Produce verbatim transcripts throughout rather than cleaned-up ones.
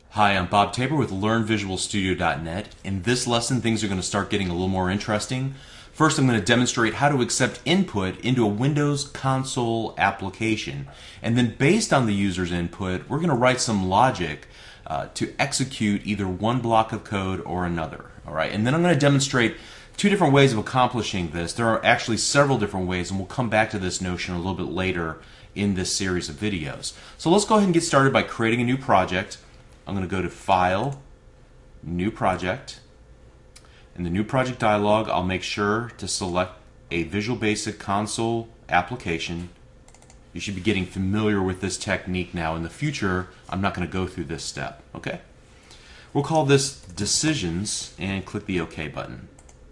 Hi, I'm Bob Tabor with Learn Visual Studio dot net. In this lesson, things are going to start getting a little more interesting. First, I'm going to demonstrate how to accept input into a Windows console application. And then based on the user's input, we're going to write some logic uh, to execute either one block of code or another. All right, and then I'm going to demonstrate two different ways of accomplishing this. There are actually several different ways, and we'll come back to this notion a little bit later in this series of videos. So let's go ahead and get started by creating a new project. I'm going to go to File, New Project. In the New Project dialog, I'll make sure to select a Visual Basic Console application. You should be getting familiar with this technique now. In the future, I'm not going to go through this step. Okay? We'll call this Decisions and click the OK button.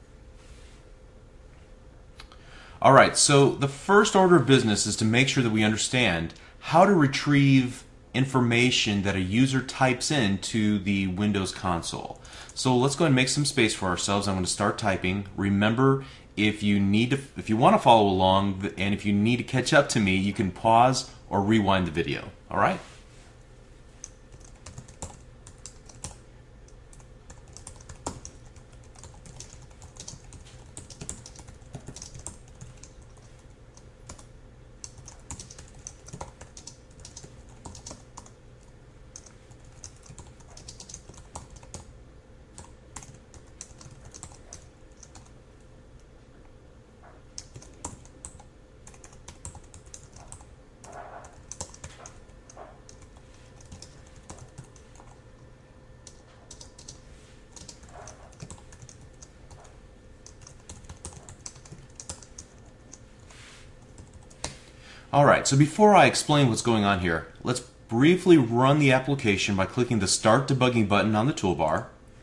Alright, so the first order of business is to make sure that we understand how to retrieve information that a user types into the Windows console. So let's go ahead and make some space for ourselves. I'm going to start typing. Remember, if you need to, if you want to follow along, and if you need to catch up to me, you can pause or rewind the video. All right? Alright, so before I explain what's going on here, let's briefly run the application by clicking the Start Debugging button on the toolbar.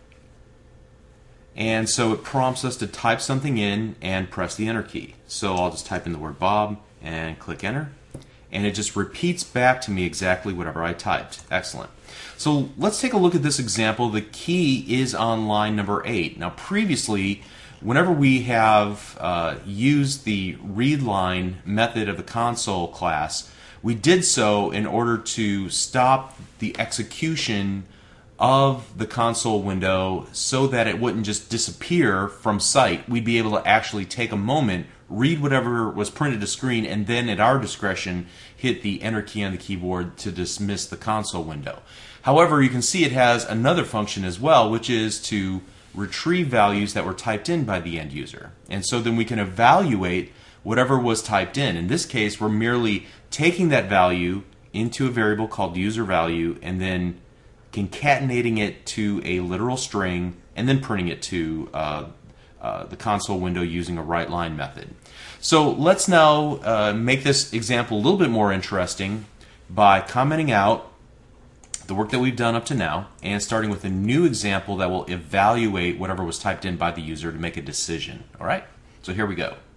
And so it prompts us to type something in and press the Enter key. So I'll just type in the word Bob and click Enter. And it just repeats back to me exactly whatever I typed. Excellent. So let's take a look at this example. The key is on line number eight. Now previously, whenever we have uh, used the readline method of the console class, we did so in order to stop the execution of the console window so that it wouldn't just disappear from sight. We'd be able to actually take a moment, read whatever was printed to screen, and then at our discretion hit the Enter key on the keyboard to dismiss the console window. However, you can see it has another function as well, which is to retrieve values that were typed in by the end user. And so then we can evaluate whatever was typed in. In this case, we're merely taking that value into a variable called user value and then concatenating it to a literal string and then printing it to uh, uh, the console window using a write line method. So let's now uh, make this example a little bit more interesting by commenting out the work that we've done up to now and starting with a new example that will evaluate whatever was typed in by the user to make a decision. All right? So here we go.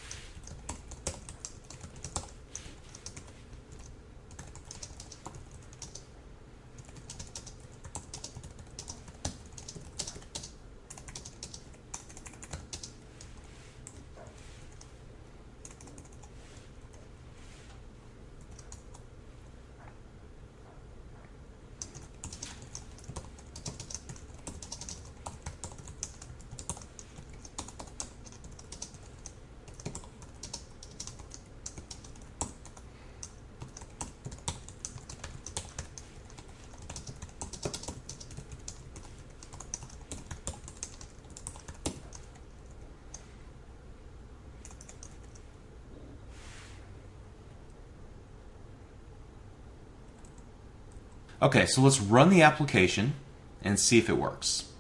Okay, so let's run the application and see if it works.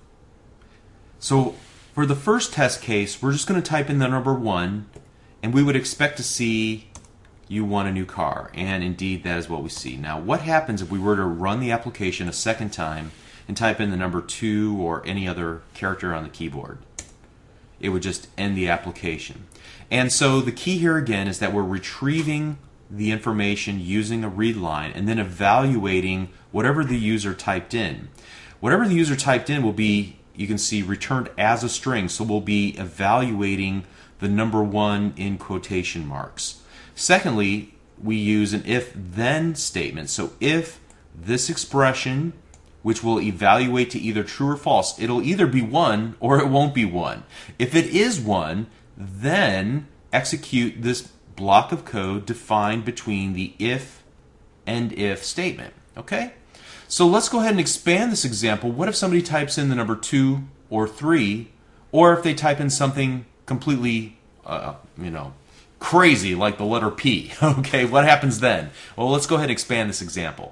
So for the first test case, we're just going to type in the number one, and we would expect to see you want a new car. And indeed, that is what we see. Now, what happens if we were to run the application a second time and type in the number two or any other character on the keyboard? It would just end the application. And so the key here again is that we're retrieving the information using a read line and then evaluating whatever the user typed in. Whatever the user typed in will be, you can see, returned as a string, so we'll be evaluating the number one in quotation marks. Secondly, we use an if-then statement. So if this expression which will evaluate to either true or false. It'll either be one or it won't be one. If it is one, then execute this block of code defined between the if and if statement. Okay? So let's go ahead and expand this example. What if somebody types in the number two or three, or if they type in something completely, uh, you know, crazy like the letter P? Okay, what happens then? Well, let's go ahead and expand this example.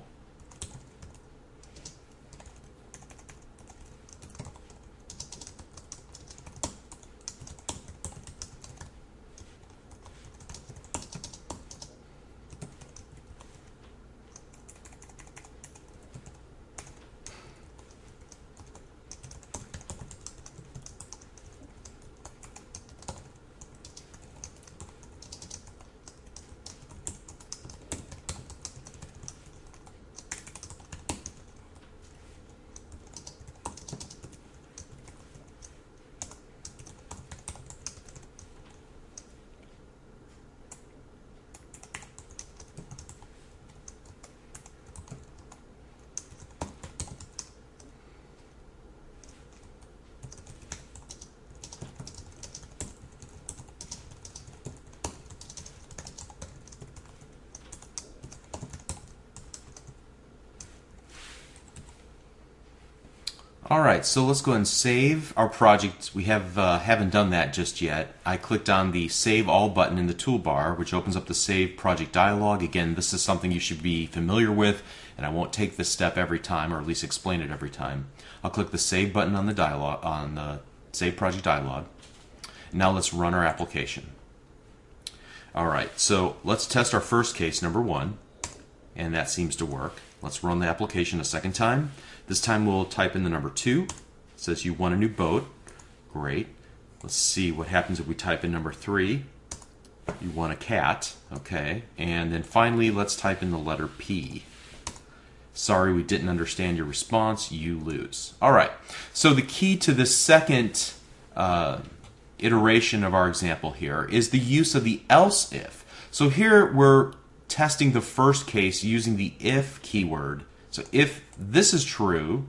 Alright, so let's go ahead and save our project. We have, uh, haven't done that just yet. I clicked on the Save All button in the toolbar, which opens up the Save Project dialog. Again, this is something you should be familiar with, and I won't take this step every time, or at least explain it every time. I'll click the Save button on the dialog, on the Save Project dialog. Now let's run our application. Alright, so let's test our first case, number one, and that seems to work. Let's run the application a second time. This time we'll type in the number two. It says you want a new boat. Great. Let's see what happens if we type in number three. You want a cat. Okay. And then finally, let's type in the letter P. Sorry, we didn't understand your response. You lose. All right. So the key to this second uh, iteration of our example here is the use of the else if. So here we're testing the first case using the if keyword. So if this is true,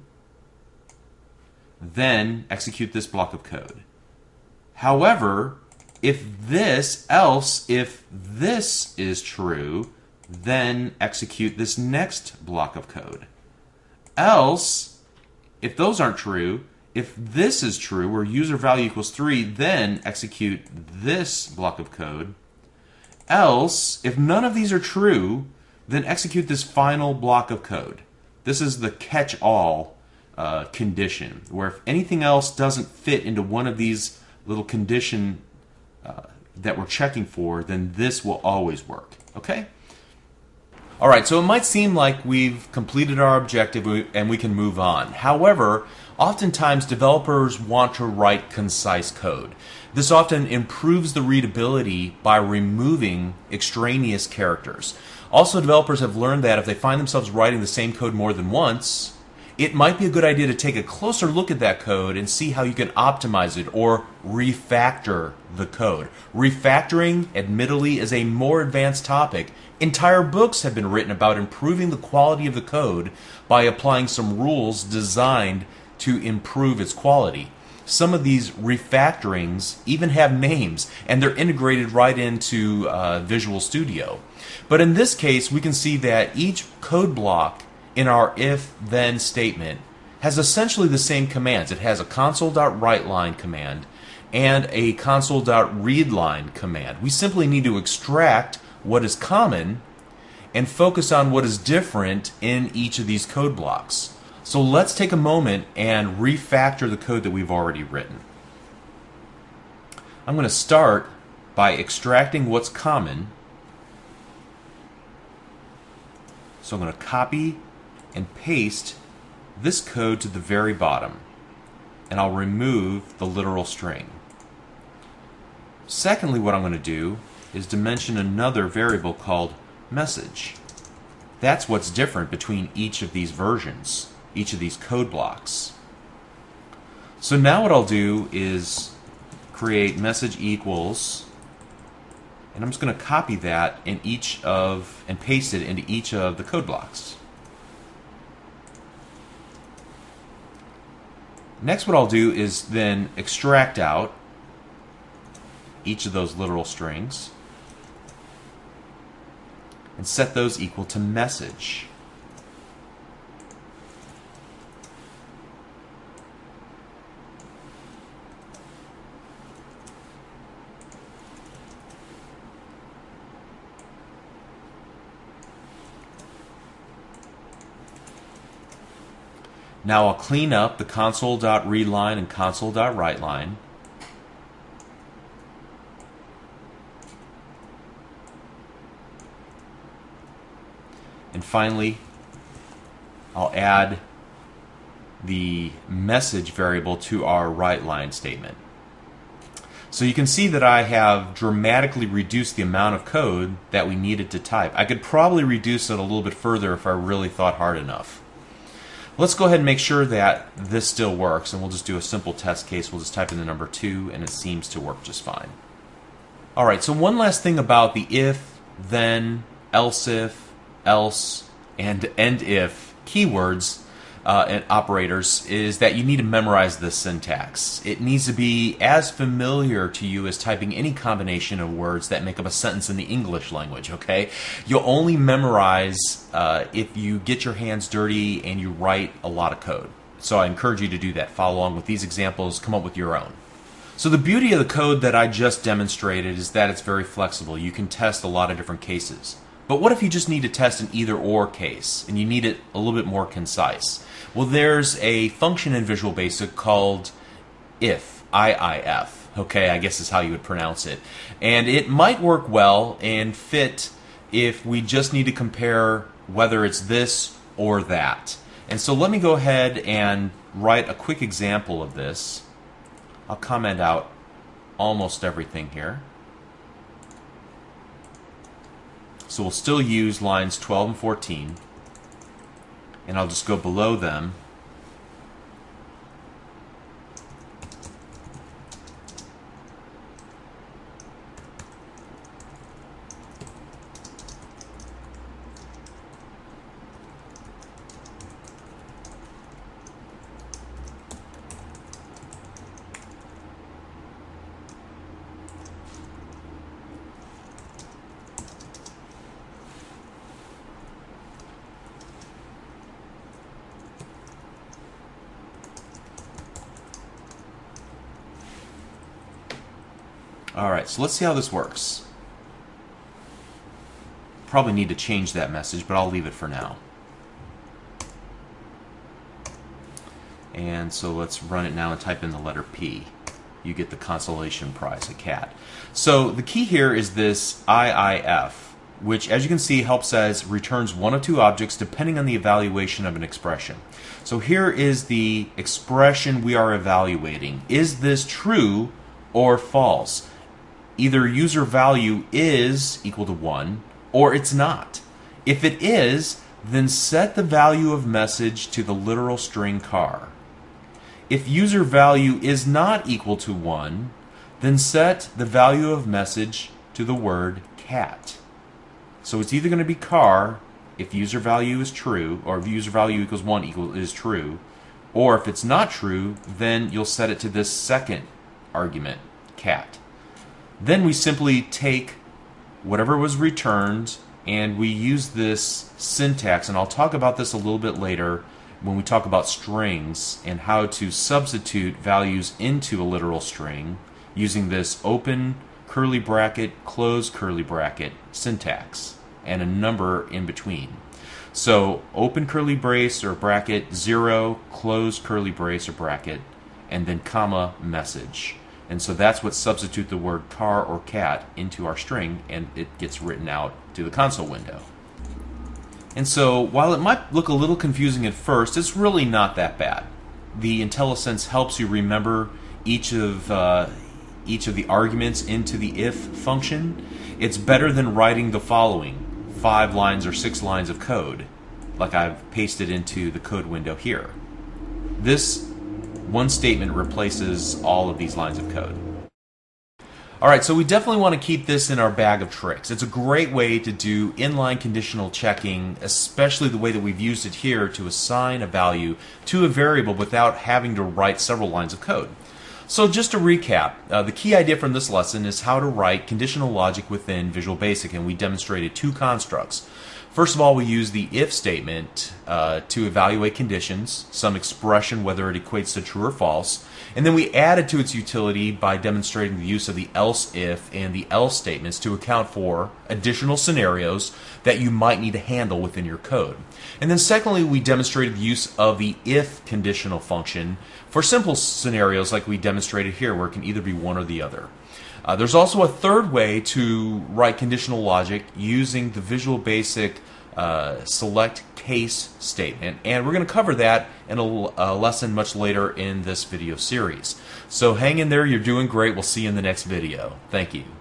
then execute this block of code. However, if this, else if this is true, then execute this next block of code. Else, if those aren't true, if this is true, where user value equals three, then execute this block of code. Else, if none of these are true, then execute this final block of code. This is the catch-all uh, condition, where if anything else doesn't fit into one of these little condition uh, that we're checking for, then this will always work. Okay? All right, so it might seem like we've completed our objective and we can move on. However, oftentimes developers want to write concise code. This often improves the readability by removing extraneous characters. Also, developers have learned that if they find themselves writing the same code more than once, it might be a good idea to take a closer look at that code and see how you can optimize it or refactor the code. Refactoring, admittedly, is a more advanced topic. Entire books have been written about improving the quality of the code by applying some rules designed to improve its quality. Some of these refactorings even have names, and they're integrated right into uh, Visual Studio. But in this case, we can see that each code block in our if-then statement has essentially the same commands. It has a console.writeLine command and a console.readLine command. We simply need to extract what is common and focus on what is different in each of these code blocks. So let's take a moment and refactor the code that we've already written. I'm going to start by extracting what's common. So I'm going to copy and paste this code to the very bottom, and I'll remove the literal string. Secondly, what I'm going to do is dimension another variable called message. That's what's different between each of these versions, each of these code blocks. So now what I'll do is create message equals, and I'm just going to copy that in each of and paste it into each of the code blocks. next what I'll do is then extract out each of those literal strings and set those equal to message. Now I'll clean up the console.readLine and console.writeLine. And finally, I'll add the message variable to our writeLine statement. So you can see that I have dramatically reduced the amount of code that we needed to type. I could probably reduce it a little bit further if I really thought hard enough. Let's go ahead and make sure that this still works, and we'll just do a simple test case. We'll just type in the number two, and it seems to work just fine. Alright, so one last thing about the if, then, else if, else, and end if keywords uh, and operators is that you need to memorize this syntax. It needs to be as familiar to you as typing any combination of words that make up a sentence in the English language, okay? You'll only memorize uh, if you get your hands dirty and you write a lot of code. So I encourage you to do that. Follow along with these examples, come up with your own. So the beauty of the code that I just demonstrated is that it's very flexible. You can test a lot of different cases. But what if you just need to test an either-or case and you need it a little bit more concise? Well, there's a function in Visual Basic called if, I I F. Okay, I guess is how you would pronounce it. And it might work well and fit if we just need to compare whether it's this or that. And so let me go ahead and write a quick example of this. I'll comment out almost everything here. So we'll still use lines twelve and fourteen, and I'll just go below them. Alright, so let's see how this works. Probably need to change that message, but I'll leave it for now. And so let's run it now and type in the letter P. You get the consolation prize, a cat. So the key here is this I I F, which as you can see helps as returns one of two objects depending on the evaluation of an expression. So here is the expression we are evaluating. Is this true or false? Either user value is equal to one or it's not. If it is, then set the value of message to the literal string car. If user value is not equal to one, then set the value of message to the word cat. So it's either going to be car if user value is true, or if user value equals one equal is true, or if it's not true, then you'll set it to this second argument, cat. Then we simply take whatever was returned and we use this syntax, and I'll talk about this a little bit later when we talk about strings and how to substitute values into a literal string using this open curly bracket, close curly bracket syntax and a number in between. So open curly brace or bracket, zero, close curly brace or bracket, and then comma message. And so that's what substitute the word car or cat into our string, and it gets written out to the console window. And so while it might look a little confusing at first, it's really not that bad. The IntelliSense helps you remember each of uh, each of the arguments into the if function. It's better than writing the following five lines or six lines of code like I've pasted into the code window here. This one statement replaces all of these lines of code. Alright, so we definitely want to keep this in our bag of tricks. It's a great way to do inline conditional checking, especially the way that we've used it here to assign a value to a variable without having to write several lines of code. So just to recap, uh, the key idea from this lesson is how to write conditional logic within Visual Basic, and we demonstrated two constructs. First of all, we use the if statement uh, to evaluate conditions, some expression whether it equates to true or false, and then we added to its utility by demonstrating the use of the else if and the else statements to account for additional scenarios that you might need to handle within your code. And then secondly, we demonstrated the use of the if conditional function for simple scenarios like we demonstrated here, where it can either be one or the other. Uh, there's also a third way to write conditional logic using the Visual Basic uh, select case statement, and we're going to cover that in a, a lesson much later in this video series. So hang in there, you're doing great. We'll see you in the next video. Thank you.